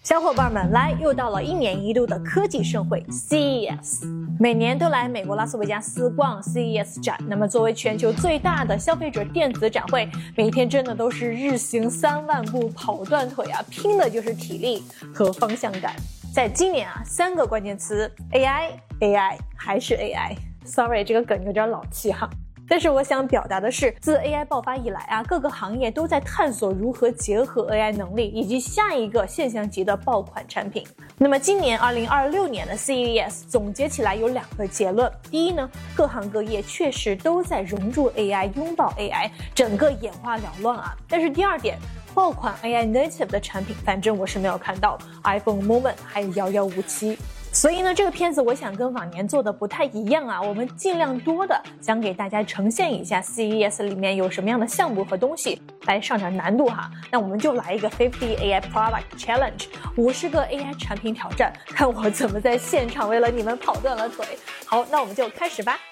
小伙伴们，又到了1年1度的科技盛会 CES， 每年都来美国拉斯维加斯逛 CES 展。那么作为全球最大的消费者电子展会，每天真的都是日行3万步跑断腿啊，拼的就是体力和方向感。在今年3个关键词 AI 还是 AI。Sorry， 这个梗有点老气哈。但是我想表达的是，自 AI 爆发以来各个行业都在探索如何结合 AI 能力，以及下一个现象级的爆款产品。那么今年2026年的 CES 总结起来有2个结论。第一呢，各行各业确实都在融入 AI， 拥抱 AI， 整个眼花缭乱但是第二点，爆款 AI native 的产品，反正我是没有看到 ，iPhone Moment 还遥遥无期。所以呢，这个片子我想跟往年做的不太一样我们尽量多的想给大家呈现一下 CES 里面有什么样的项目和东西，来上点难度那我们就来一个50 AI Product Challenge， 50个 AI 产品挑战，看我怎么在现场为了你们跑断了腿。好，那我们就开始吧。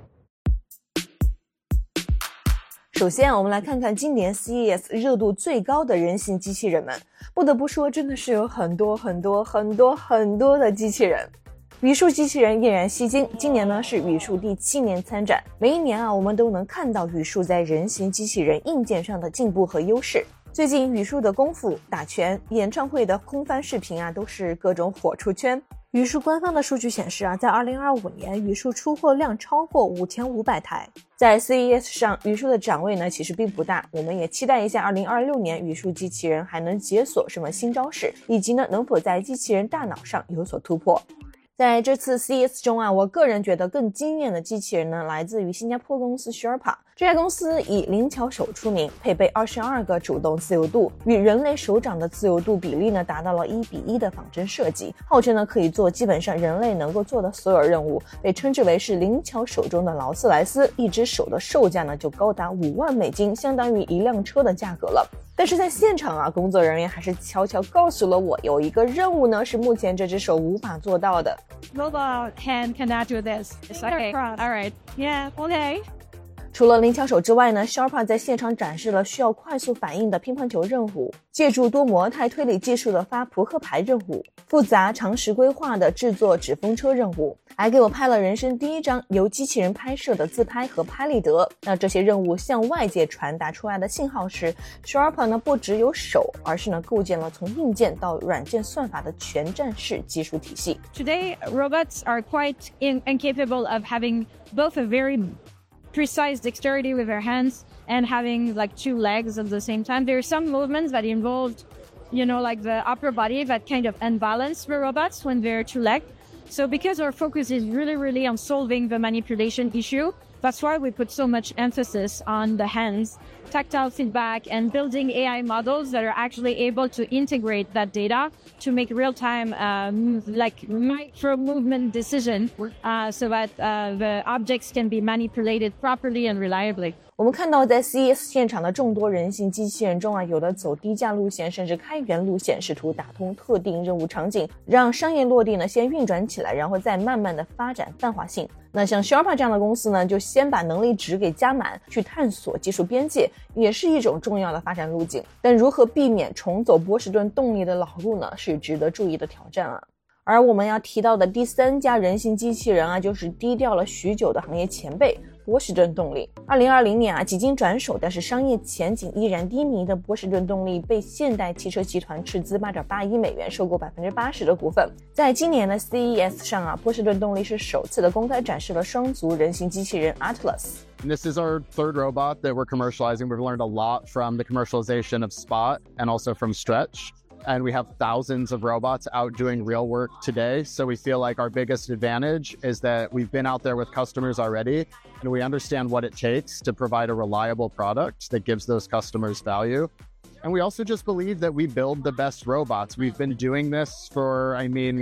首先我们来看看今年 CES 热度最高的人形机器人们，不得不说真的是有很多的机器人。语数机器人俨然吸睛，今年呢是语数第7年参展，每一年我们都能看到语数在人形机器人硬件上的进步和优势。最近语数的功夫、打拳、演唱会的空翻视频都是各种火出圈。语数官方的数据显示在2025年语数出货量超过5500台。在 CES 上，语数的展位呢其实并不大，我们也期待一下2026年语数机器人还能解锁什么新招式，以及呢能否在机器人大脑上有所突破。在这次 CES 中我个人觉得更惊艳的机器人呢，来自于新加坡公司 Sherpa。这家公司以灵巧手出名，配备22个主动自由度，与人类手掌的自由度比例呢达到了1:1的仿真设计，号称呢可以做基本上人类能够做的所有任务，被称之为是灵巧手中的劳斯莱斯。一只手的售价呢就高达$5万，相当于1辆车的价格了。但是在现场工作人员还是悄悄告诉了我，有一个任务呢是目前这只手无法做到的。 Mobile hand cannot do this. Okay. All right. Yeah. Okay. 除了灵巧手之外呢 Sherpa 在现场展示了需要快速反应的乒乓球任务，借助多模态推理技术的发扑克牌任务，复杂长时规划的制作纸风车任务，还给我拍了人生第一张由机器人拍摄的自拍和拍立得。那这些任务向外界传达出来的信号是 Sherpa 呢不只有手，而是呢构建了从硬件到软件算法的全站式技术体系。 Today, robots are quite incapable of having both a very precise dexterity with their hands and having like 2 legs at the same time. There are some movements that involve, like the upper body that kind of unbalance the robots when they're 2-legged. So because our focus is really on solving the manipulation issue, that's why we put so much emphasis on the hands, tactile feedback, and building AI models that are actually able to integrate that data to make real-time like micro movement decision so that the objects can be manipulated properly and reliably. 我们看到在 CES 现场的众多人形机器人中有的走低价路线，甚至开源路线，试图打通特定任务场景，让商业落地呢先运转起来，然后再慢慢的发展泛化性。那像 Sherpa 这样的公司呢，就先把能力值给加满，去探索技术边界，也是一种重要的发展路径。但如何避免重走波士顿动力的老路呢，是值得注意的挑战而我们要提到的第3家人形机器人就是低调了许久的行业前辈波士顿动力。2020年几经转手，但是商业前景依然低迷的波士顿动力被现代汽车集团斥资$8.8亿收购80%的股份。在今年的 CES 上波士顿动力是首次的公开展示了双足人形机器人 Atlas。 This is our 3rd robot that we're commercializing. We've learned a lot from the commercialization of Spot and also from Stretch. And we have thousands of robots out doing real work today. So we feel like our biggest advantage is that we've been out there with customers already, and we understand what it takes to provide a reliable product that gives those customers value. And we also just believe that we build the best robots. We've been doing this for,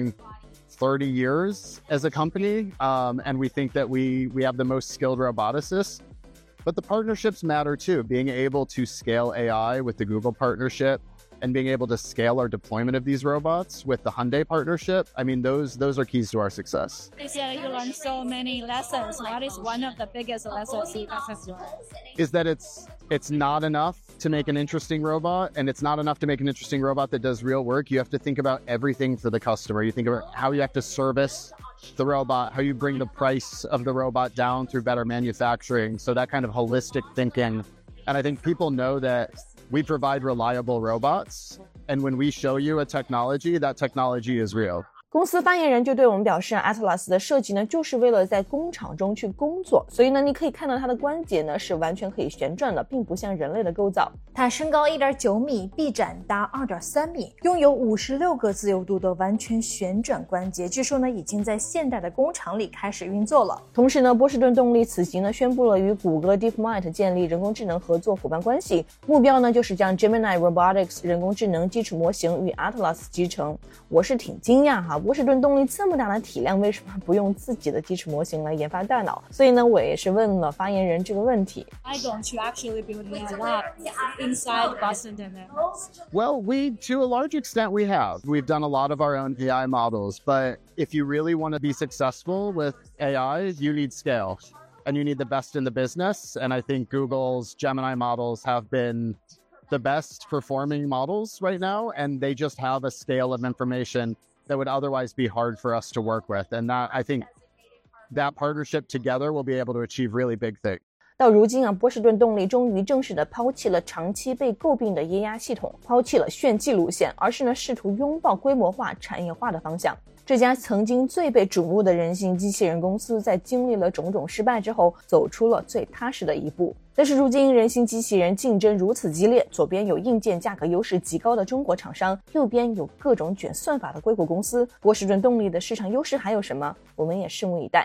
30 years as a company, and we think that we have the most skilled roboticists. But the partnerships matter too, being able to scale AI with the Google partnership, and being able to scale our deployment of these robots with the Hyundai partnership, I mean, those are keys to our success. This year you learned so many lessons. What is one of the biggest lessons you have learned? Is that it's not enough to make an interesting robot, and it's not enough to make an interesting robot that does real work. You have to think about everything for the customer. You think about how you have to service the robot, how you bring the price of the robot down through better manufacturing. So that kind of holistic thinking. And I think people know that we provide reliable robots. And when we show you a technology, that technology is real. 公司发言人就对我们表示，Atlas 的设计呢，就是为了在工厂中去工作，所以呢，你可以看到它的关节呢是完全可以旋转的，并不像人类的构造。 它身高 1.9 米，臂展达 2.3 米，拥有56个自由度的完全旋转关节，据说呢，已经在现代的工厂里开始运作了。 同时呢，波士顿动力此行呢宣布了与谷歌 DeepMind 建立人工智能合作伙伴关系，目标呢就是将 Gemini Robotics 人工智能基础模型与 Atlas 集成。我是挺惊讶哈，波士顿动力这么大的体量，为什么不用自己的基础模型来研发大脑？所以呢，我也是问了发言人这个问题。 Why don't you actually build these labs inside Boston Dynamics? Well, to a large extent, we have. We've done a lot of our own AI models, but if you really want to be successful with AI, you need scale and you need the best in the business. And I think Google's Gemini models have been the best performing models right now, and they just have a scale of information that would otherwise be hard for us to work with. And that, I think that partnership together will be able to achieve really big things. 到如今啊，波士顿动力终于正式的抛弃了长期被诟病的液压系统，抛弃了炫技路线，而是呢试图拥抱规模化、产业化的方向。这家曾经最被瞩目的人形机器人公司，在经历了种种失败之后，走出了最踏实的一步。但是如今人形机器人竞争如此激烈，左边有硬件价格优势极高的中国厂商，右边有各种卷算法的硅谷公司，波士顿动力的市场优势还有什么？我们也拭目以待。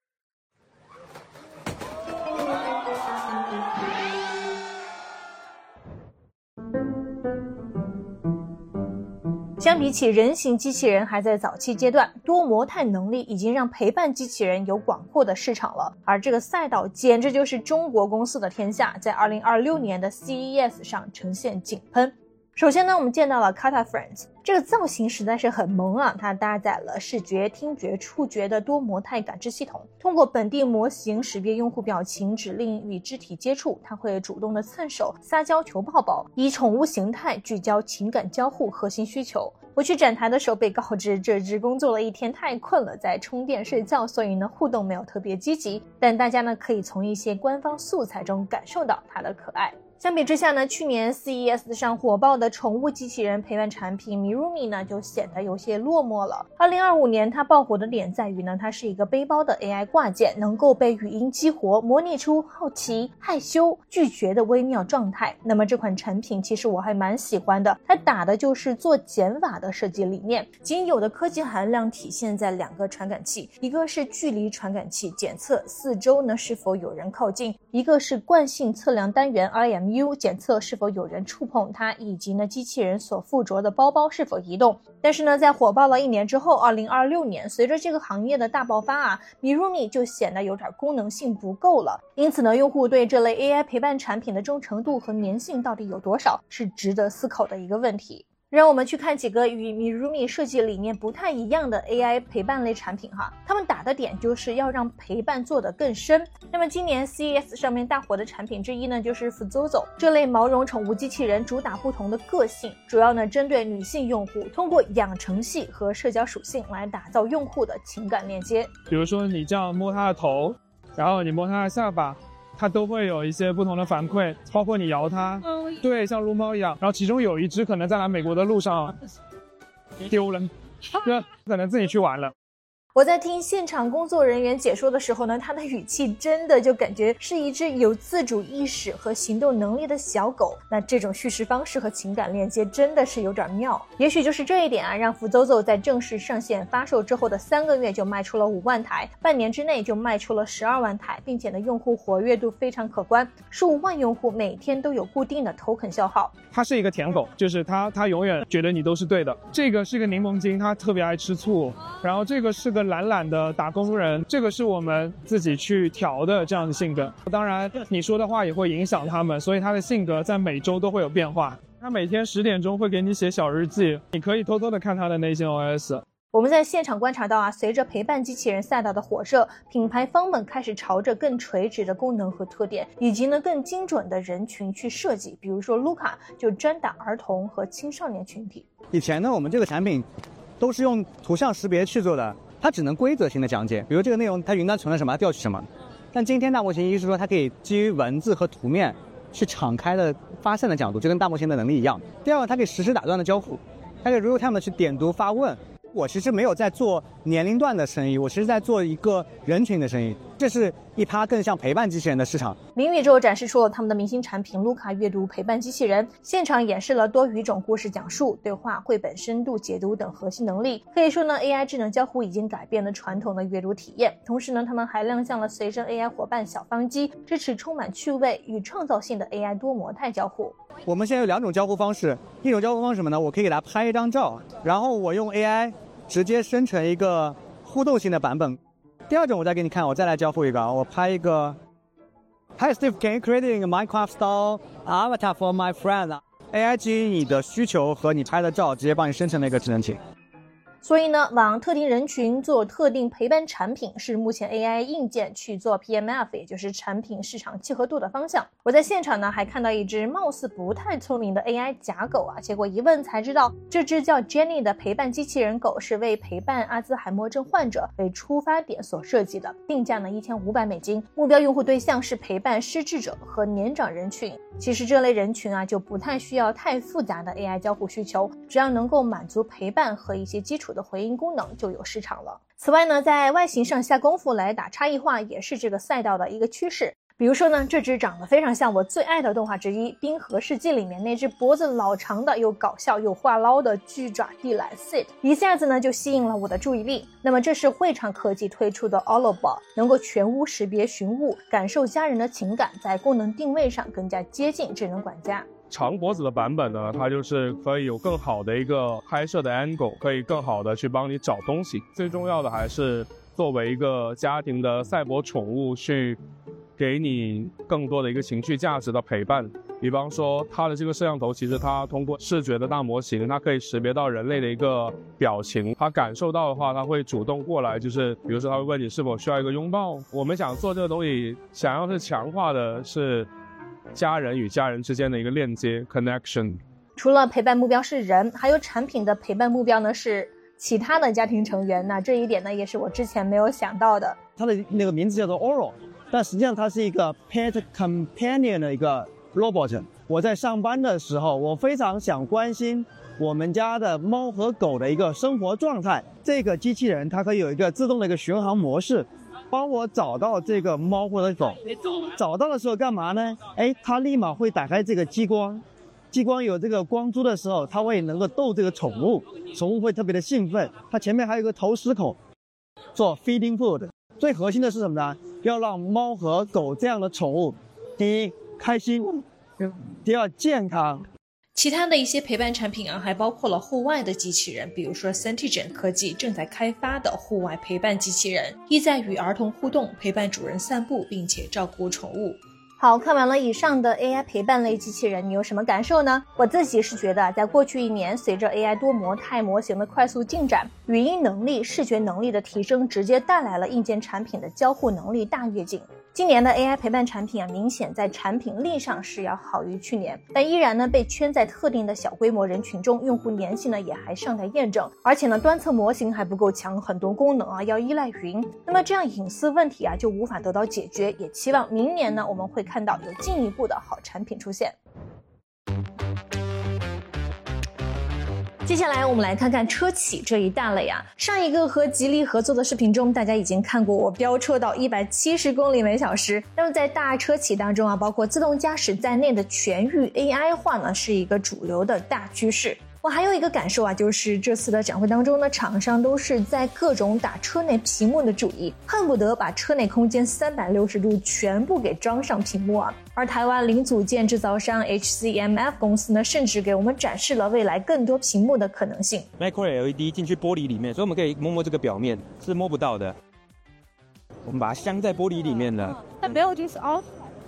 相比起人形机器人还在早期阶段，多模态能力已经让陪伴机器人有广阔的市场了，而这个赛道简直就是中国公司的天下，在2026年的 CES 上呈现井喷。首先呢，我们见到了 Kata Friends， 这个造型实在是很萌啊！它搭载了视觉、听觉、触觉的多模态感知系统，通过本地模型识别用户表情、指令与肢体接触，它会主动的蹭手、撒娇求抱抱，以宠物形态聚焦情感交互核心需求。我去展台的时候被告知，这只工作了一天太困了，在充电睡觉，所以呢互动没有特别积极，但大家呢可以从一些官方素材中感受到它的可爱。相比之下呢，去年 CES 上火爆的宠物机器人陪伴产品 Mirumi 呢就显得有些落寞了。2025年它爆火的点在于呢，它是一个背包的 AI 挂件，能够被语音激活，模拟出好奇、害羞、拒绝的微妙状态。那么这款产品其实我还蛮喜欢的，它打的就是做减法的设计理念，仅有的科技含量体现在2个传感器，一个是距离传感器，检测四周呢是否有人靠近，一个是惯性测量单元 IMU，检测是否有人触碰它，以及呢机器人所附着的包包是否移动。但是呢，在火爆了1年之后，2026年随着这个行业的大爆发啊， Mirumi 就显得有点功能性不够了。因此呢，用户对这类 AI 陪伴产品的忠诚度和粘性到底有多少，是值得思考的一个问题。让我们去看几个与 Mirumi 设计理念不太一样的 AI 陪伴类产品哈，他们打的点就是要让陪伴做得更深。那么今年 CES 上面大火的产品之一呢，就是 Fuzozo 这类毛绒宠物机器人，主打不同的个性，主要呢针对女性用户，通过养成系和社交属性来打造用户的情感链接。 比如说你这样摸它的头，然后你摸它的下巴，它都会有一些不同的反馈，包括你摇它，对，像撸猫一样。然后其中有一只可能在来美国的路上丢了，对，可能自己去玩了。 我在听现场工作人员解说的时候呢，他的语气真的就感觉是一只有自主意识和行动能力的小狗。那这种叙事方式和情感链接真的是有点妙。也许就是这一点啊，让 Fuzozo 在正式上线发售之后的3个月就卖出了5万台，半年之内就卖出了12万台，并且呢用户活跃度非常可观，数万用户每天都有固定的头肯消耗。 它是一个舔狗，就是它永远觉得你都是对的。这个是个柠檬精，它特别爱吃醋。然后这个是个懒懒的打工人，这个是我们自己去调的这样的性格。当然你说的话也会影响他们，所以他的性格在每周都会有变化。 他每天10点钟会给你写小日记，你可以偷偷的看他的内心 OS。 我们在现场观察到啊，随着陪伴机器人赛道的火热，品牌方们开始朝着更垂直的功能和特点，以及呢更精准的人群去设计。比如说卢卡就专打儿童和青少年群体。 以前呢，我们这个产品都是用图像识别去做的，它只能规则性的讲解，比如这个内容它云端存了什么，调取什么。但今天大模型一是说它可以基于文字和图面去敞开的发散的角度，就跟大模型的能力一样。第二个，它可以实时打断的交互，它可以 real time 的去点读发问。我其实没有在做年龄段的生意，我其实在做一个人群的生意，这是一趴更像陪伴机器人的市场。 明宇宙展示出了他们的明星产品卢卡阅读陪伴机器人，现场演示了多语种故事讲述、对话、绘本深度解读等核心能力。可以说呢 AI 智能交互已经改变了传统的阅读体验。同时呢，他们还亮相了随身 AI 伙伴小方机，支持充满趣味与创造性的 AI 多模态交互。 我们现在有2种交互方式，一种交互方式什么呢？我可以给它拍一张照，然后我用 AI直接生成一个互动性的版本。第二种我再给你看，我再来交互一个，我拍一个 Hi Steve, can you create a Minecraft style avatar for my friend? AI 基于你的需求和你拍的照，直接帮你生成了一个智能体。 所以呢，往特定人群做特定陪伴产品是目前 AI 硬件去做 PMF， 也就是产品市场契合度的方向。我在现场呢还看到一只貌似不太聪明的 AI 假狗啊，结果一问才知道，这只叫 Jenny 的陪伴机器人狗是为陪伴阿兹海默症患者为出发点所设计的，定价呢$1500，目标用户对象是陪伴失智者和年长人群。其实这类人群啊就不太需要太复杂的 AI 交互需求，只要能够满足陪伴和一些基础的回应功能就有市场了。此外呢，在外形上下功夫来打差异化也是这个赛道的一个趋势。比如说呢，这只长得非常像我最爱的动画之一《冰河世纪》里面那只脖子老长的又搞笑又话唠的巨爪地懒 Sid， 一下子呢就吸引了我的注意力。那么这是汇场科技推出的 Olobot， 能够全屋识别寻物，感受家人的情感，在功能定位上更加接近智能管家。 长脖子的版本呢，它就是可以有更好的一个拍摄的 angle， 可以更好的去帮你找东西。最重要的还是作为一个家庭的赛博宠物，去给你更多的一个情绪价值的陪伴。比方说它的这个摄像头，其实它通过视觉的大模型，它可以识别到人类的一个表情，它感受到的话，它会主动过来，就是比如说它会问你是否需要一个拥抱。我们想做这个东西，想要是强化的是家人与家人之间的一个链接 connection。 除了陪伴目标是人，还有产品的陪伴目标呢是其他的家庭成员，那这一点呢也是我之前没有想到的。 它的那个名字叫做 Oro， 但实际上它是一个 pet companion 的一个 robot。 我在上班的时候，我非常想关心我们家的猫和狗的一个生活状态。这个机器人它可以有一个自动的一个巡航模式，帮我找到这个猫或者狗。找到的时候干嘛呢？它立马会打开这个激光，激光有这个光珠的时候，它会能够逗这个宠物，宠物会特别的兴奋。它前面还有一个投食口做 feeding food。 最核心的是什么呢？要让猫和狗这样的宠物，第一开心，第二健康。 其他的一些陪伴产品啊，还包括了户外的机器人，比如说 Sentigen 科技正在开发的户外陪伴机器人，意在与儿童互动，陪伴主人散步，并且照顾宠物。好，看完了以上的 AI 陪伴类机器人，你有什么感受呢？我自己是觉得，在过去1年，随着 AI 多模态模型的快速进展，语音能力、视觉能力的提升，直接带来了硬件产品的交互能力大跃进。今年的 AI 陪伴产品啊，明显在产品力上是要好于去年，但依然呢被圈在特定的小规模人群中，用户粘性呢也还尚待验证，而且呢端侧模型还不够强，很多功能啊要依赖云，那么这样隐私问题啊就无法得到解决，也期望明年呢我们会看到有进一步的好产品出现。接下来我们来看看车企这一大类啊。上一个和吉利合作的视频中，大家已经看过我飙车到170公里每小时。那么在大车企当中啊，包括自动驾驶在内的全域 AI 化呢，是一个主流的大趋势。我还有一个感受啊，就是这次的展会当中呢，厂商都是在各种打车内屏幕的主意，恨不得把车内空间360度全部给装上屏幕啊。而台湾零组件制造商 HCMF 公司呢，甚至给我们展示了未来更多屏幕的可能性。 Micro LED 进去玻璃里面，所以我们可以摸摸这个表面，是摸不到的。我们把它镶在玻璃里面了。 The build is off.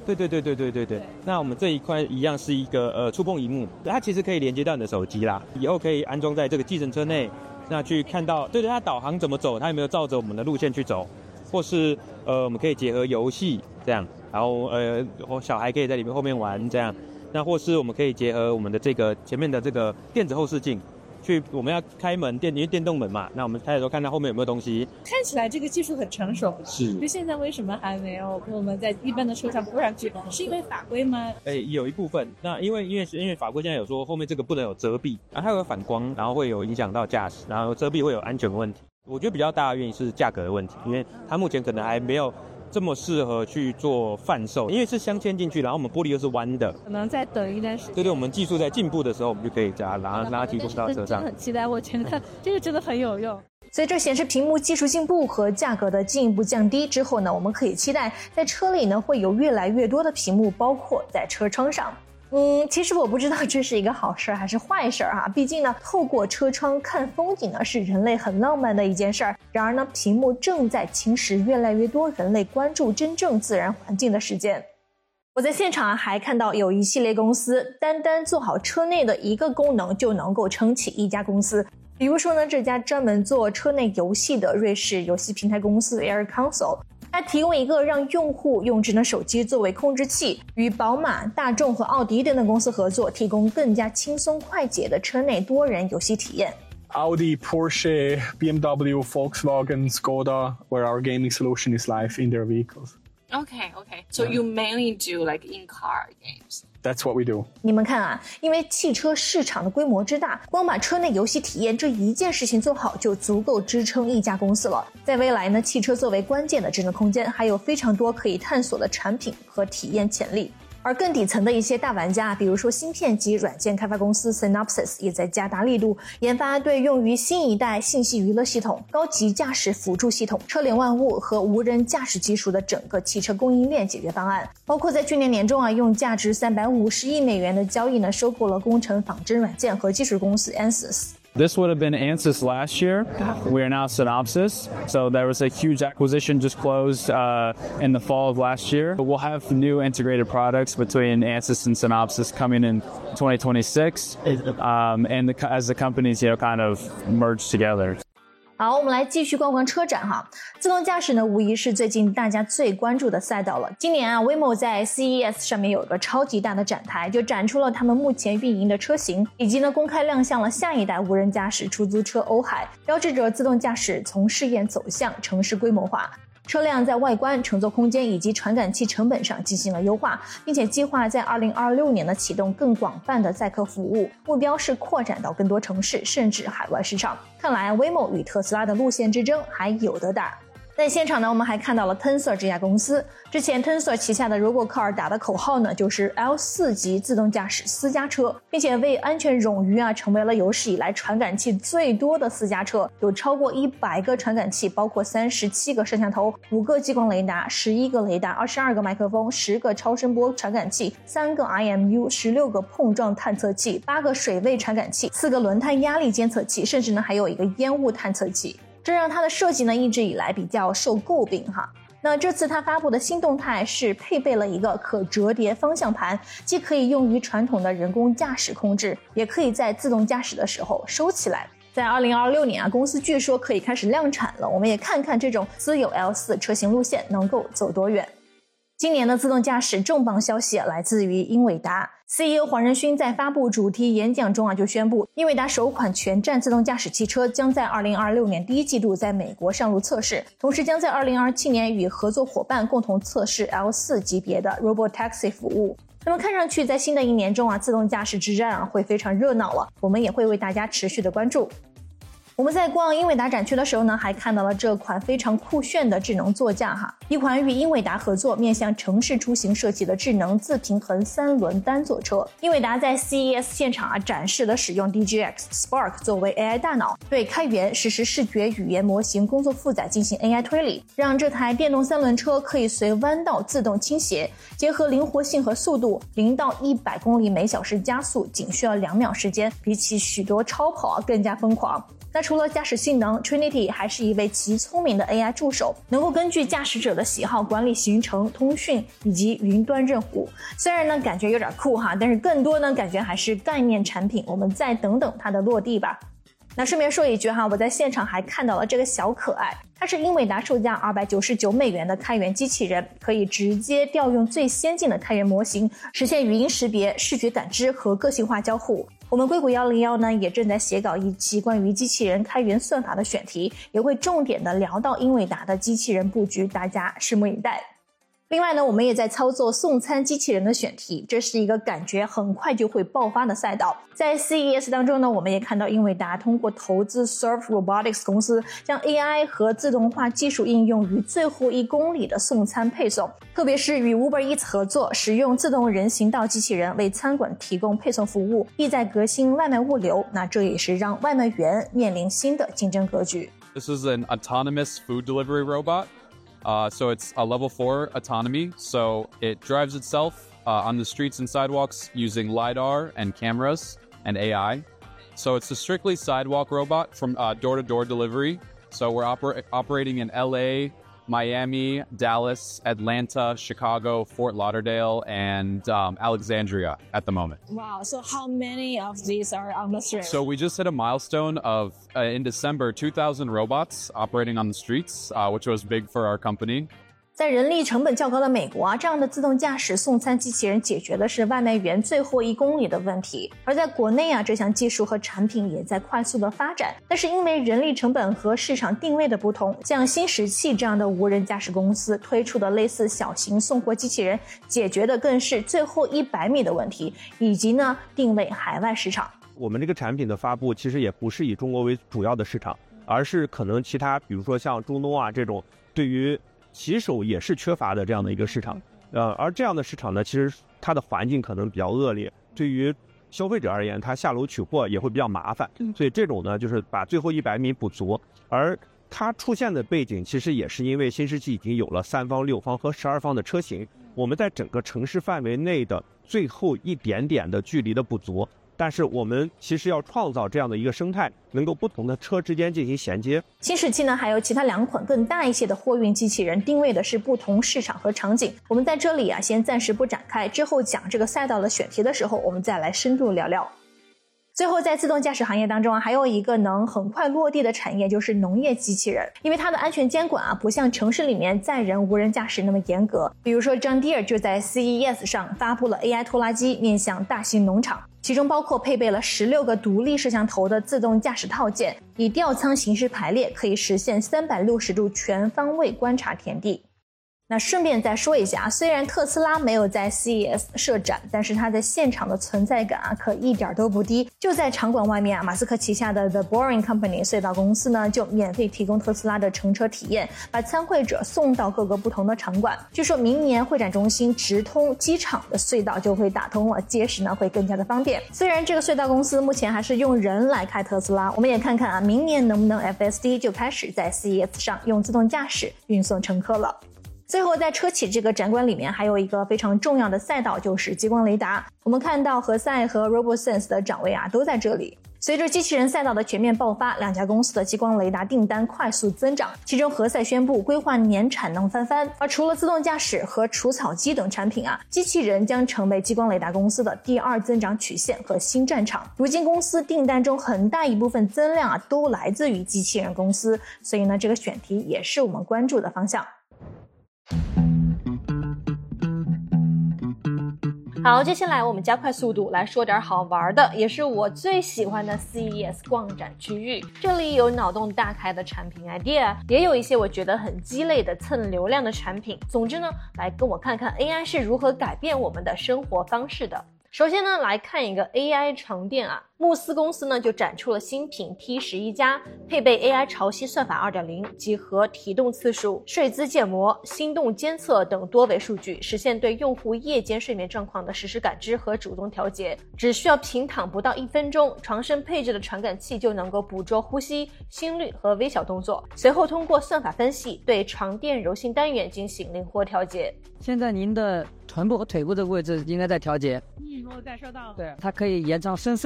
对。那我们这一块一样是一个触碰萤幕，它其实可以连接到你的手机啦，以后可以安装在这个计程车内，那去看到它导航怎么走，它有没有照着我们的路线去走，或是我们可以结合游戏这样，然后小孩可以在里面后面玩这样，那或是我们可以结合我们的这个前面的这个电子后视镜。我们要开门因为电动门嘛，那我们开的时候看到后面有没有东西。 看起来这个技术很成熟， 是。 就现在为什么还没有我们在一般的车上铺上去？是因为法规吗？ 有一部分。那因为法规现在有说后面这个不能有遮蔽，它有反光，然后会有影响到驾驶，然后遮蔽会有安全问题。我觉得比较大的原因是价格的问题，因为它目前可能还没有这么适合去做贩售，因为是镶嵌进去，然后我们玻璃又是弯的， 可能再等一段时间。 对，我们技术在进步的时候，我们就可以让它提供到车上。 很期待，我觉得这个真的很有用。 随着显示屏幕技术进步和价格的进一步降低之后呢，我们可以期待在车里呢会有越来越多的屏幕包括在车窗上。其实我不知道这是一个好事还是坏事哈。毕竟呢，透过车窗看风景呢是人类很浪漫的一件事儿。然而呢，屏幕正在侵蚀越来越多人类关注真正自然环境的时间。我在现场还看到有一系列公司单做好车内的一个功能就能够撑起一家公司。比如说呢，这家专门做车内游戏的瑞士游戏平台公司 Air Console，它提供一个让用户用智能手机作为控制器，与宝马、大众和奥迪等等公司合作，提供更加轻松快捷的车内多人游戏体验。 Audi, Porsche, BMW, Volkswagen, Skoda, where our gaming solution is live in their vehicles. Okay. So you mainly do like in-car games?That's what we do. 你们看啊，因为汽车市场的规模之大，光把车内游戏体验这一件事情做好就足够支撑一家公司了。在未来呢，汽车作为关键的智能空间，还有非常多可以探索的产品和体验潜力。而更底层的一些大玩家，比如说芯片及软件开发公司 Synopsys 也在加大力度研发对用于新一代信息娱乐系统、高级驾驶辅助系统、车联万物和无人驾驶技术的整个汽车供应链解决方案。包括在去年年中啊，用价值350亿美元的交易呢，收购了工程仿真软件和技术公司 Ansys。This would have been Ansys last year. We are now Synopsys. So there was a huge acquisition just closed in the fall of last year. We'll have new integrated products between Ansys and Synopsys coming in 2026, as the companies kind of merge together. 好，我们来继续逛逛车展哈。自动驾驶呢，无疑是最近大家最关注的赛道了。今年啊 ，Waymo 在 CES 上面有一个超级大的展台，就展出了他们目前运营的车型，以及呢公开亮相了下一代无人驾驶出租车欧海，标志着自动驾驶从试验走向城市规模化。车辆在外观、乘坐空间以及传感器成本上进行了优化，并且计划在2026年呢启动更广泛的载客服务，目标是扩展到更多城市甚至海外市场。看来 Waymo 与特斯拉的路线之争还有得打。在现场呢，我们还看到了 Tensor 这家公司。之前 Tensor 旗下的 Robocar 打的口号呢，就是 L4 级自动驾驶私家车，并且为安全冗余啊，成为了有史以来传感器最多的私家车，有超过100个传感器，包括37个摄像头、5个激光雷达、11个雷达、22个麦克风、10个超声波传感器、3个 IMU、16个碰撞探测器、8个水位传感器、4个轮胎压力监测器，甚至呢还有一个烟雾探测器。这让它的设计呢一直以来比较受诟病哈。那这次它发布的新动态是配备了一个可折叠方向盘，既可以用于传统的人工驾驶控制，也可以在自动驾驶的时候收起来。在2026年啊，公司据说可以开始量产了，我们也看看这种私有 L4 车型路线能够走多远。今年的自动驾驶重磅消息来自于英伟达。CEO 黄仁勋在发布主题演讲中就宣布，英伟达首款全站自动驾驶汽车将在2026年第一季度在美国上路测试，同时将在2027年与合作伙伴共同测试 L4 级别的 Robotaxi 服务。那么看上去在新的一年中自动驾驶之战会非常热闹了，我们也会为大家持续的关注。我们在逛英伟达展区的时候呢，还看到了这款非常酷炫的智能座驾哈，一款与英伟达合作面向城市出行设计的智能自平衡3轮单座车。英伟达在 CES 现场展示了使用 DGX Spark 作为 AI 大脑，对开源实时视觉语言模型工作负载进行 AI 推理，让这台电动3轮车可以随弯道自动倾斜，结合灵活性和速度，0到100公里每小时加速仅需要2秒时间，比起许多超跑更加疯狂。 那除了驾驶性能 ，Trinity 还是一位极聪明的 AI 助手，能够根据驾驶者的喜好管理行程、通讯以及云端任务。虽然呢感觉有点酷哈，但是更多呢感觉还是概念产品，我们再等等它的落地吧。那顺便说一句哈，我在现场还看到了这个小可爱，它是英伟达售价$299的开源机器人，可以直接调用最先进的开源模型，实现语音识别、视觉感知和个性化交互。我们硅谷101呢也正在写稿一期关于机器人开源算法的选题，也会重点的聊到英伟达的机器人布局，大家拭目以待。另外呢，我们也在操作送餐机器人的选题，这是一个感觉很快就会爆发的赛道。在 CES 当中呢，我们也看到英伟达通过投资 Serve Robotics 公司，将 AI 和自动化技术应用于最后1公里的送餐配送，特别是与 Uber Eats 合作，使用自动人行道机器人为餐馆提供配送服务，意在革新外卖物流。那这也是让外卖员面临新的竞争格局。 This is an autonomous food delivery robot.So it's a level 4 autonomy. So it drives itself on the streets and sidewalks using LiDAR and cameras and AI. So it's a strictly sidewalk robot from door-to-door delivery. So we're operating in LA, Miami, Dallas, Atlanta, Chicago, Fort Lauderdale, and Alexandria at the moment. Wow, so how many of these are on the street? So we just hit a milestone of, in December, 2,000 robots operating on the streets, which was big for our company. 在人力成本较高的美国这样的自动驾驶送餐机器人解决的是外卖员最后1公里的问题。而在国内这项技术和产品也在快速的发展，但是因为人力成本和市场定位的不同，像新石器这样的无人驾驶公司推出的类似小型送货机器人，解决的更是最后100米的问题，以及呢定位海外市场。 我们这个产品的发布其实也不是以中国为主要的市场，而是可能其他比如说像中东这种对于骑手也是缺乏的这样的一个市场，而这样的市场呢，其实它的环境可能比较恶劣，对于消费者而言，它下楼取货也会比较麻烦，所以这种呢，就是把最后100米补足。而它出现的背景，其实也是因为新石器已经有了3方、6方和12方的车型，我们在整个城市范围内的最后一点点的距离的补足。但是我们其实要创造这样的一个生态，能够不同的车之间进行衔接。 新石器呢，还有其他2款更大一些的货运机器人，定位的是不同市场和场景。我们在这里先暂时不展开，之后讲这个赛道的选题的时候，我们再来深度聊聊。最后，在自动驾驶行业当中还有一个能很快落地的产业，就是农业机器人。因为它的安全监管不像城市里面载人无人驾驶那么严格。比如说 John Deere 就在 CES 上发布了 AI 拖拉机，面向大型农场，其中包括配备了16个独立摄像头的自动驾驶套件，以吊舱形式排列，可以实现360度全方位观察田地。那顺便再说一下，虽然特斯拉没有在 CES 设展，但是它在现场的存在感可一点都不低。就在场馆外面马斯克旗下的 The Boring Company 隧道公司呢，就免费提供特斯拉的乘车体验，把参会者送到各个不同的场馆。据说明年会展中心直通机场的隧道就会打通了，届时呢会更加的方便。虽然这个隧道公司目前还是用人来开特斯拉，我们也看看明年能不能 FSD 就开始在 CES 上用自动驾驶运送乘客了。最后，在车企这个展馆里面，还有一个非常重要的赛道，就是激光雷达。我们看到何塞和 RoboSense 的展位都在这里。随着机器人赛道的全面爆发，2家公司的激光雷达订单快速增长。其中，何塞宣布规划年产能翻番。而除了自动驾驶和除草机等产品机器人将成为激光雷达公司的第2增长曲线和新战场。如今，公司订单中很大一部分增量都来自于机器人公司，所以呢，这个选题也是我们关注的方向。好，接下来我们加快速度来说点好玩的，也是我最喜欢的 CES 逛展区域。这里有脑洞大开的产品 idea， 也有一些我觉得很鸡肋的蹭流量的产品。总之呢，来跟我看看 AI 是如何改变我们的生活方式的。首先呢，来看一个 AI 床垫慕斯公司呢就展出了新品 T11 加，配备 AI 潮汐算法 2.0， 集合提动次数、睡姿建模、心动监测等多维数据，实现对用户夜间睡眠状况的实时感知和主动调节。只需要平躺不到1分钟，床身配置的传感器就能够捕捉呼吸、心率和微小动作，随后通过算法分析对床垫柔性单元进行灵活调节。 现在您的臀部和腿部的位置应该在调节。 我感受到了。 对，它可以延长深睡的时长。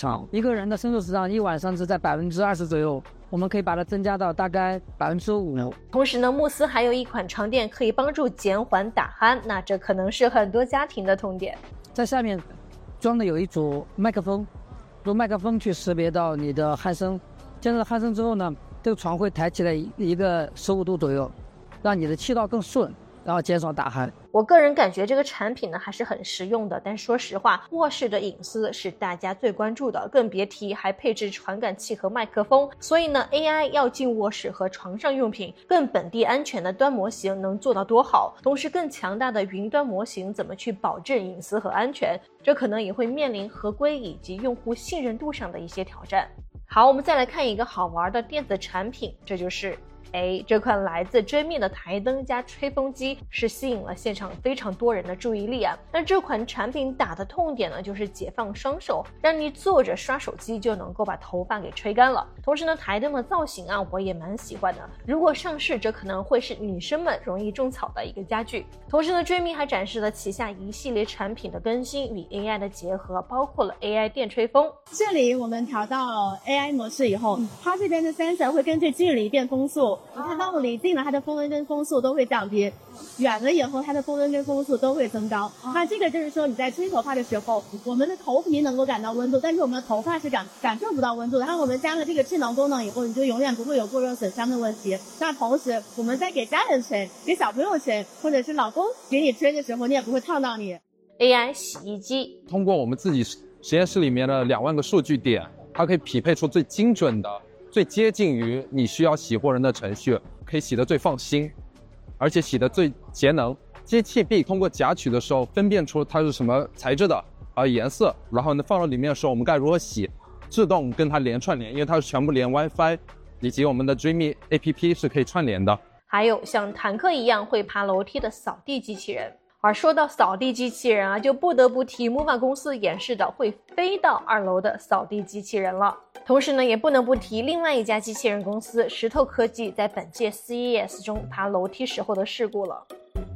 长，一个人的深度时长一晚上是在20%左右，我们可以把它增加到大概5%。 同时呢，慕斯还有一款床垫可以帮助减缓打鼾，那这可能是很多家庭的痛点。 在下面装的有一组麦克风，用麦克风去识别到你的鼾声，见到鼾声之后呢，这个床会抬起来一个15度左右，让你的气道更顺，然后减少打鼾。 我个人感觉这个产品呢还是很实用的，但说实话，卧室的隐私是大家最关注的，更别提还配置传感器和麦克风。所以呢 AI 要进卧室和床上用品，更本地安全的端模型能做到多好，同时更强大的云端模型怎么去保证隐私和安全，这可能也会面临合规以及用户信任度上的一些挑战。好，我们再来看一个好玩的电子产品，这就是这款来自追觅的台灯加吹风机是吸引了现场非常多人的注意力啊。那这款产品打的痛点呢，就是解放双手，让你坐着刷手机就能够把头发给吹干了。同时呢，台灯的造型啊，我也蛮喜欢的。如果上市，这可能会是女生们容易种草的一个家具。同时呢，追觅还展示了旗下一系列产品的更新与 AI 的结合，包括了 AI 电吹风。 这里我们调到 AI 模式以后，它这边的 sensor 会根据距离变风速。你看到离近了，它的风温跟风速都会降低；远了以后，它的风温跟风速都会增高。那这个就是说，你在吹头发的时候，我们的头皮能够感到温度，但是我们的头发是感受不到温度的。然后我们加了这个智能功能以后，你就永远不会有过热损伤的问题。那同时，我们在给家人吹、给小朋友吹，或者是老公给你吹的时候，你也不会烫到你。 AI 洗衣机通过我们自己实验室里面的2万个数据点，它可以匹配出最精准的、最接近于你需要洗货人的程序，可以洗得最放心，而且洗得最节能。机器臂通过夹取的时候分辨出它是什么材质的颜色，然后呢放到里面的时候我们该如何洗，自动跟它串联，因为它是全部连 WiFi 以及我们的 Dreamy APP 是可以串联的。 还有像坦克一样会爬楼梯的扫地机器人。而说到扫地机器人啊，就不得不提 Mova 公司演示的会飞到2楼的扫地机器人了。同时呢，也不能不提另外一家机器人公司石头科技在本届 CES 中爬楼梯时候的事故了。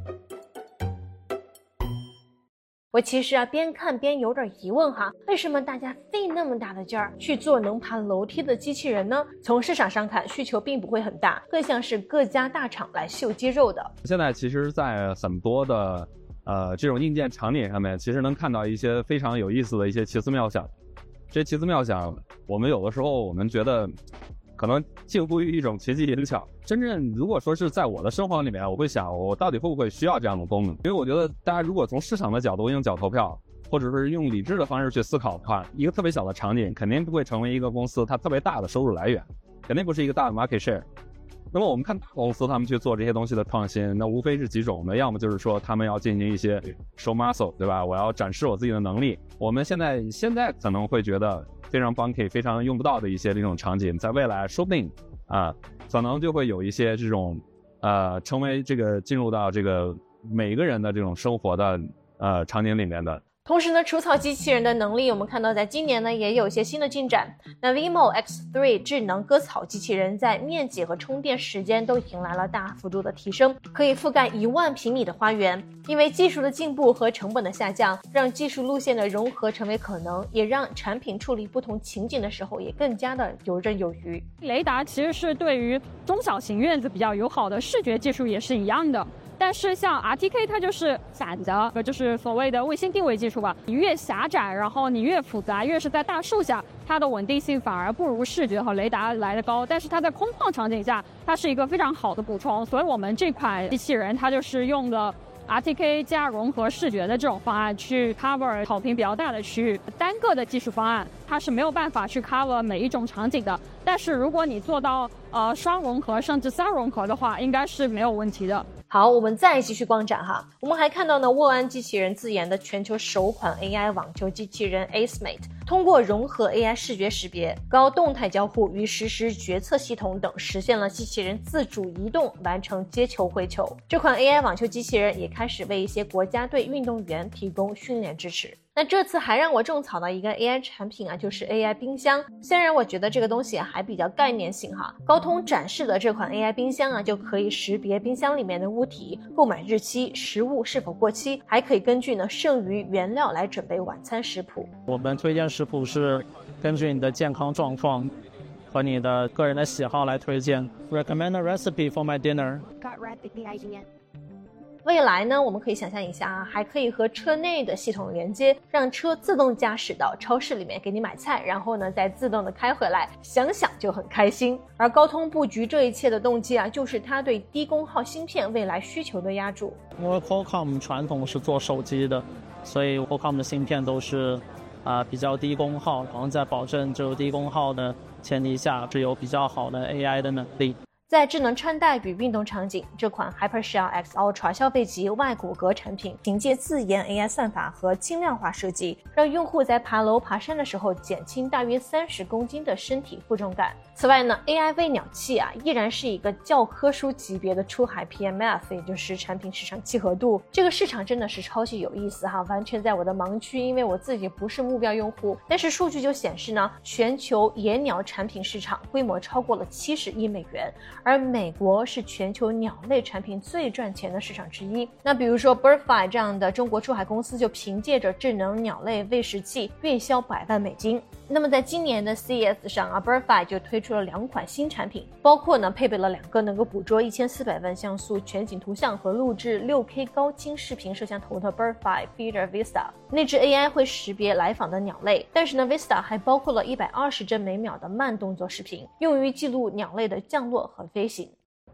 我其实啊边看边有点疑问哈，为什么大家费那么大的劲儿去做能爬楼梯的机器人呢？从市场上看，需求并不会很大，更像是各家大厂来秀肌肉的。 现在其实在很多的这种硬件场景上面，其实能看到一些非常有意思的一些奇思妙想。这些奇思妙想，我们有的时候我们觉得可能近乎于一种奇迹灵巧。真正如果说是在我的生活里面，我会想我到底会不会需要这样的功能？因为我觉得大家如果从市场的角度用脚投票，或者是用理智的方式去思考的话，一个特别小的场景肯定不会成为一个公司它特别大的收入来源，肯定不是一个大的 market share。那么我们看大公司他们去做这些东西的创新，那无非是几种的，要么就是说他们要进行一些 show muscle， 对吧？我要展示我自己的能力。我们现在可能会觉得非常 funky 非常用不到的一些这种场景，在未来说不定可能就会有一些这种成为这个进入到这个每一个人的这种生活的场景里面的。 同时呢，除草机器人的能力，我们看到在今年呢也有一些新的进展。那 Vimo X3 智能割草机器人在面积和充电时间都迎来了大幅度的提升，可以覆盖1万平米的花园。因为技术的进步和成本的下降，让技术路线的融合成为可能，也让产品处理不同情景的时候也更加的游刃有余。 雷达其实是对于中小型院子比较友好的，视觉技术也是一样的。但是像 RTK 它就是反的，就是所谓的卫星定位技术吧。你越狭窄，然后你越复杂，越是在大树下，它的稳定性反而不如视觉和雷达来得高。但是它在空旷场景下，它是一个非常好的补充。所以我们这款机器人它就是用了RTK 加融合视觉的这种方案去 cover 草坪比较大的区域。单个的技术方案它是没有办法去 cover 每一种场景的，但是如果你做到双融合甚至3融合的话，应该是没有问题的。 好，我们再继续逛展哈。我们还看到呢，沃安机器人自研的全球首款 AI 网球机器人 AceMate， 通过融合 AI 视觉识别、高动态交互与实时决策系统等，实现了机器人自主移动，完成接球回球。这款 AI 网球机器人也开始为一些国家队运动员提供训练支持。那这次还让我种草的一个 AI 产品啊，就是 AI 冰箱。虽然我觉得这个东西还比较概念性哈，高通展示的这款 AI 冰箱啊，就可以识别冰箱里面的物体、购买日期、食物是否过期，还可以根据呢剩余原料来准备晚餐食谱。 我们推荐食谱是根据你的健康状况和你的个人的喜好来推荐。Recommend a recipe for my dinner. Got recipe idea. 未来呢，我们可以想象一下啊，还可以和车内的系统连接，让车自动驾驶到超市里面给你买菜，然后呢再自动的开回来，想想就很开心。而高通布局这一切的动机啊，就是它对低功耗芯片未来需求的压注。 因为 Qualcomm 传统是做手机的，所以 Qualcomm 的芯片都是比较低功耗，然后在保证这个低功耗的前提下，是有比较好的 AI 的能力。 在智能穿戴与运动场景，这款 Hypershell X Ultra 消费级外骨骼产品凭借自研 AI 算法和轻量化设计，让用户在爬楼爬山的时候减轻大约30公斤的身体负重感。此外呢 AI 喂鸟器依然是一个教科书级别的出海 PMF， 也就是产品市场契合度。这个市场真的是超级有意思完全在我的盲区，因为我自己不是目标用户。但是数据就显示呢，全球野鸟产品市场规模超过了70亿美元，而美国是全球鸟类产品最赚钱的市场之一。那比如说 Birdfly 这样的中国出海公司就凭借着智能鸟类喂食器月销100万美金。那么在今年的 CES 上Birdfly 就推出了2款新产品，包括呢配备了2个能够捕捉1400万像素全景图像和录制 6K 高清视频摄像头的 Birdfly Feeder Vista。内置 AI 会识别来访的鸟类，但是呢 Vista 还包括了120帧每秒的慢动作视频，用于记录鸟类的降落和飞行。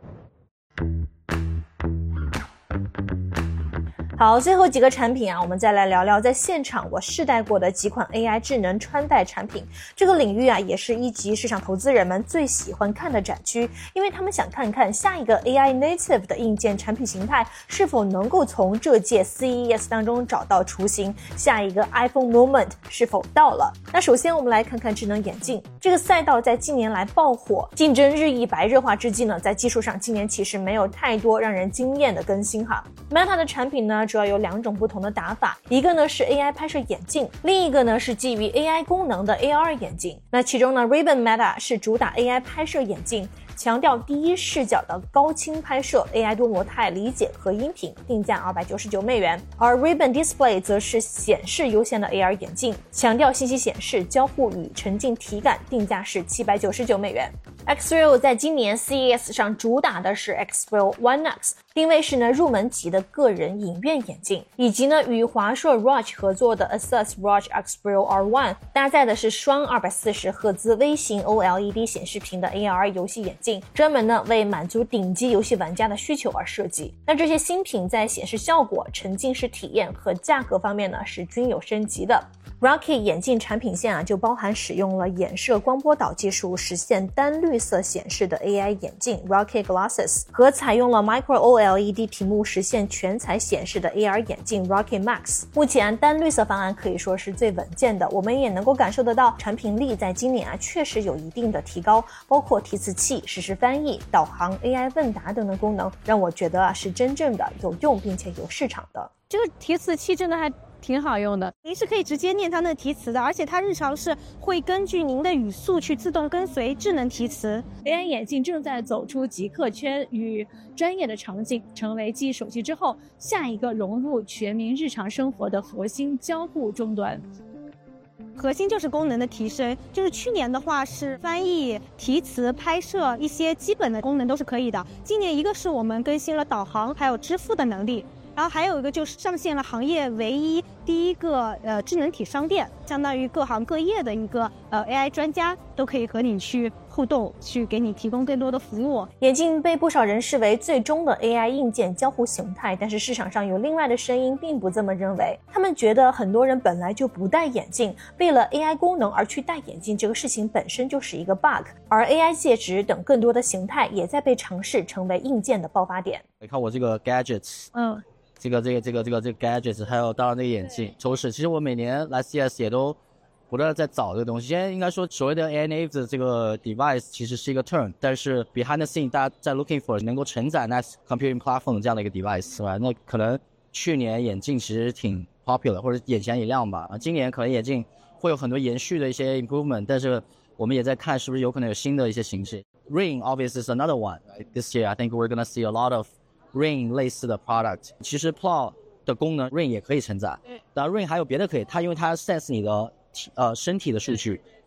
好，最后几个产品我们再来聊聊在现场我试戴过的几款 AI 智能穿戴产品。这个领域也是一级市场投资人们最喜欢看的展区，因为他们想看看下一个 AI native 的硬件产品形态是否能够从这届 CES 当中找到雏形，下一个 iPhone moment 是否到了。那首先我们来看看智能眼镜，这个赛道在近年来爆火，竞争日益白热化之际呢，在技术上今年其实没有太多让人惊艳的更新Meta 的产品呢主要有2种不同的打法，一个呢是 AI 拍摄眼镜，另一个呢是基于 AI 功能的 AR 眼镜。那其中呢 Ray-Ban Meta 是主打 AI 拍摄眼镜，强调第一视角的高清拍摄 AI 多模态理解和音频，定价299美元。而 Ray-Ban Display 则是显示优先的 AR 眼镜，强调信息显示交互与沉浸体感，定价是799美元。Xreal 在今年 CES 上主打的是 Xreal One X， 定位是入门级的个人影院眼镜，以及与华硕 ROG 合作的 Asus ROG Xreal R1， 搭载的是双240赫兹微型 OLED 显示屏的 AR 游戏眼镜，专门为满足顶级游戏玩家的需求而设计。那这些新品在显示效果、沉浸式体验和价格方面是均有升级的。Rocky 眼镜产品线就包含使用了衍射光波导技术实现单绿色显示的 AI 眼镜 Rocky Glasses 和采用了 Micro OLED 屏幕实现全彩显示的 AR 眼镜 Rocky Max。目前单绿色方案可以说是最稳健的，我们也能够感受得到产品力在今年确实有一定的提高，包括提词器、实时翻译、导航、AI 问答等的功能，让我觉得是真正的有用并且有市场的。 这个提词器真的还挺好用的，您是可以直接念它那提词的，而且它日常是会根据您的语速去自动跟随智能提词。AI 眼镜正在走出极客圈与专业的场景，成为继手机之后下一个融入全民日常生活的核心交互终端。核心就是功能的提升，就是去年的话是翻译、提词、拍摄一些基本的功能都是可以的，今年一个是我们更新了导航还有支付的能力，然后还有一个就是上线了行业唯一第一个智能体商店，相当于各行各业的一个AI 专家都可以和你去互动，去给你提供更多的服务。 眼镜被不少人视为最终的 AI 硬件交互形态，但是市场上有另外的声音并不这么认为，他们觉得很多人本来就不戴眼镜，为了 AI 功能而去戴眼镜这个事情本身就是一个 bug， 而 AI 介质等更多的形态也在被尝试成为硬件的爆发点。 你看我这个 gadgets，这个 gadgets， 还有当然这个眼镜都是，其实我每年来 CS 也都不断在找这个东西。现在应该说所谓的 AI native 的这个 device 其实是一个 term， 但是 behind the scene 大家在 looking for 能够承载 next computing platform 这样的一个 device， 是吧？那可能去年眼镜其实挺 popular， 或者眼前一亮吧。今年可能眼镜会有很多延续的一些 improvement， 但是我们也在看是不是有可能有新的一些形式。Ring obviously is another one. This year I think we're gonna see a lot of Ring 类似的 product， 其实 Pro 的功能 Ring 也可以承载，当然 Ring 还有别的可以，它因为它 sense 你的身体的数据，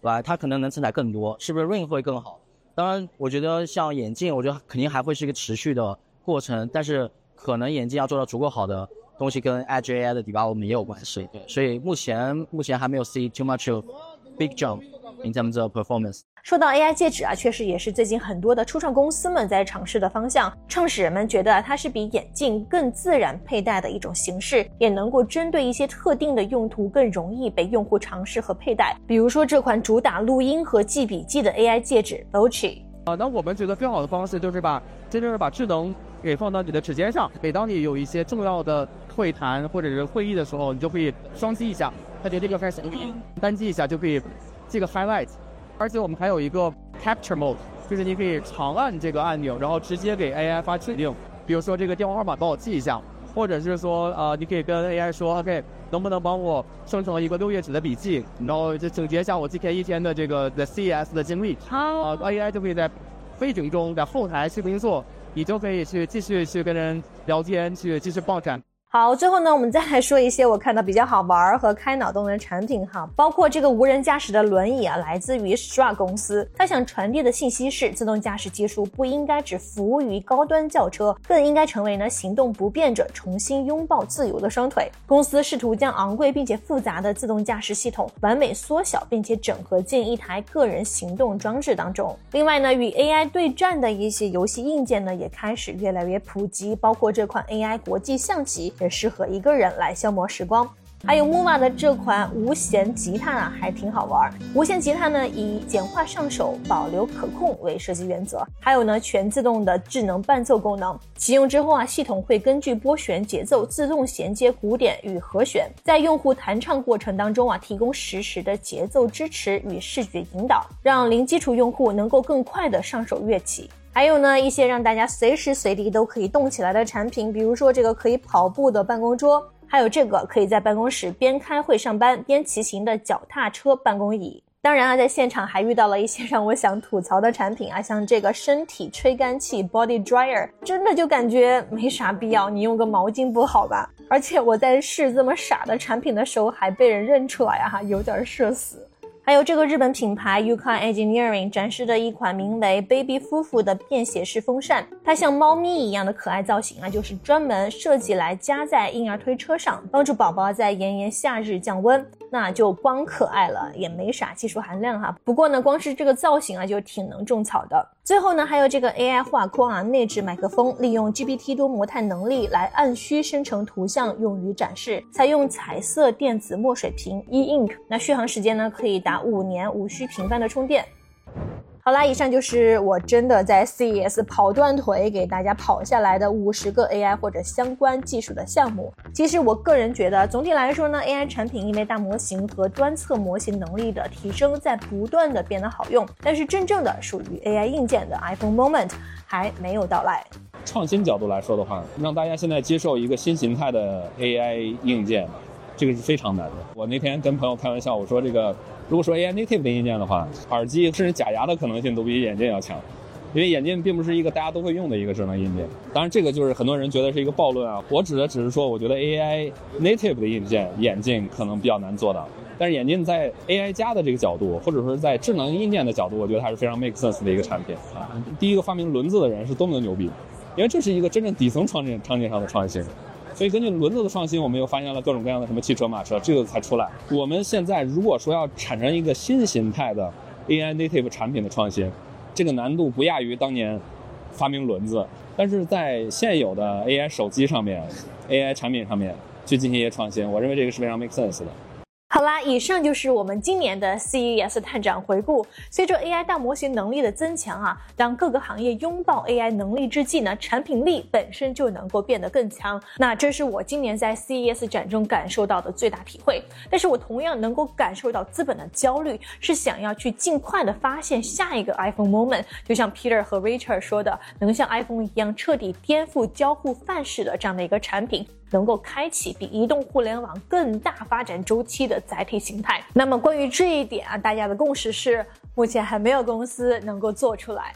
对吧？它可能能承载更多，是不是 Ring 会更好？当然，我觉得像眼镜，我觉得肯定还会是一个持续的过程，但是可能眼镜要做到足够好的东西，跟 Edge AI 的 development 也有关系。对，所以目前还没有 see too much of big jump in terms of performance。 说到 AI 戒指啊，确实也是最近很多的初创公司们在尝试的方向。创始人们觉得它是比眼镜更自然佩戴的一种形式，也能够针对一些特定的用途更容易被用户尝试和佩戴。比如说这款主打录音和记笔记的 AI 戒指 Bochi。 那我们觉得非常好的方式就是把智能给放到你的指尖上，每当你有一些重要的会谈或者是会议的时候，你就可以双击一下，它就这个开始单击一下就可以这个 highlight。而且我们还有一个 capture mode， 就是你可以长按这个按钮，然后直接给 AI 发指令，比如说这个电话号码帮我记一下，或者是说你可以跟 AI 说 OK， 能不能帮我生成一个6页纸的笔记，然后就总结一下我今天一天的这个 the CES 的经历。AI 就可以在背景中在后台去工作，你就可以去继续去跟人聊天，去继续爆展。 好，最后呢，我们再来说一些我看到比较好玩和开脑洞的产品哈，包括这个无人驾驶的轮椅啊，来自于 Stra 公司。它想传递的信息是，自动驾驶技术不应该只服务于高端轿车，更应该成为呢行动不便者重新拥抱自由的双腿。公司试图将昂贵并且复杂的自动驾驶系统完美缩小，并且整合进一台个人行动装置当中。另外呢，与 AI 对战的一些游戏硬件呢，也开始越来越普及，包括这款 AI 国际象棋。也适合一个人来消磨时光。还有 Mova 的这款无弦吉他啊，还挺好玩。无弦吉他呢，以简化上手、保留可控为设计原则，还有呢全自动的智能伴奏功能。启用之后啊，系统会根据拨弦节奏自动衔接鼓点与和弦，在用户弹唱过程当中啊，提供实时的节奏支持与视觉引导，让零基础用户能够更快的上手乐器。还有呢，一些让大家随时随地都可以动起来的产品，比如说这个可以跑步的办公桌，还有这个可以在办公室边开会上班边骑行的脚踏车办公椅。当然啊，在现场还遇到了一些让我想吐槽的产品啊，像这个身体吹干器 Body Dryer， 真的就感觉没啥必要，你用个毛巾不好吧？而且我在试这么傻的产品的时候还被人认出来啊，有点社死。还有这个日本品牌 Yuka Engineering 展示的一款名为 Baby 夫妇的便携式风扇，它像猫咪一样的可爱造型啊，就是专门设计来加在婴儿推车上，帮助宝宝在炎炎夏日降温。那就光可爱了，也没啥技术含量哈。不过呢，光是这个造型啊，就挺能种草的。最后呢，还有这个 AI 画框啊，内置麦克风，利用 GPT 多模态能力来按需生成图像用于展示，采用彩色电子墨水屏 E-Ink， 那续航时间呢可以达5年，无需频繁的充电。好啦，以上就是我真的在 CES 跑断腿给大家跑下来的50个 AI 或者相关技术的项目。其实我个人觉得，总体来说呢， AI 产品因为大模型和端侧模型能力的提升，在不断的变得好用，但是真正的属于 AI 硬件的 iPhone Moment 还没有到来。 创新角度来说的话，让大家现在接受一个新形态的 AI 硬件，这个是非常难的。我那天跟朋友开玩笑，我说这个如果说 AI native 的硬件的话，耳机甚至假牙的可能性都比眼镜要强，因为眼镜并不是一个大家都会用的一个智能硬件。当然这个就是很多人觉得是一个暴论啊，我指的只是说我觉得 AI native 的硬件眼镜可能比较难做到，但是眼镜在 AI 加的这个角度，或者说在智能硬件的角度，我觉得还是非常 make sense 的一个产品啊。第一个发明轮子的人是多么的牛逼，因为这是一个真正底层场景上的创新。所以根据轮子的创新，我们又发现了各种各样的什么汽车、马车，这个才出来。我们现在如果说要产生一个新形态的 AI native 产品的创新，这个难度不亚于当年发明轮子。但是在现有的 AI 手机上面、AI 产品上面去进行一些创新，我认为这个是非常 make sense 的。 好啦，以上就是我们今年的 CES 探展回顾。随着 AI 大模型能力的增强啊，当各个行业拥抱 AI 能力之际呢，产品力本身就能够变得更强。那这是我今年在 CES 展中感受到的最大体会。但是我同样能够感受到资本的焦虑，是想要去尽快的发现下一个 iPhone Moment， 就像 Peter 和 Richard 说的，能像 iPhone 一样彻底颠覆交互范式的这样的一个产品，能够开启比移动互联网更大发展周期的载体形态。那么关于这一点啊，大家的共识是目前还没有公司能够做出来。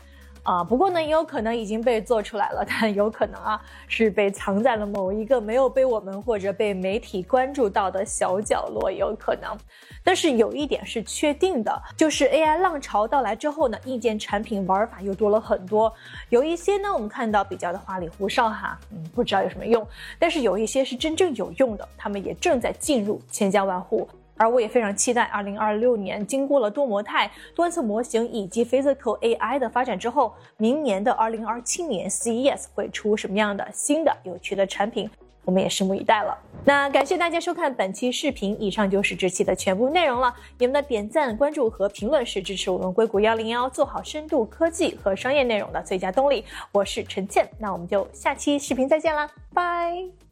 不过呢，也有可能已经被做出来了，但有可能是被藏在了某一个没有被我们或者被媒体关注到的小角落，也有可能。但是有一点是确定的，就是 AI 浪潮到来之后呢，硬件产品玩法又多了很多。有一些呢，我们看到比较的花里胡哨不知道有什么用，但是有一些是真正有用的，他们也正在进入千家万户。而我也非常期待2026年经过了多模态、多层模型以及 Physical AI 的发展之后，明年的2027年 CES 会出什么样的新的有趣的产品，我们也拭目以待了。那感谢大家收看本期视频，以上就是这期的全部内容了。你们的点赞、关注和评论是支持我们硅谷101做好深度科技和商业内容的最佳动力。我是陈倩，那我们就下期视频再见啦，拜。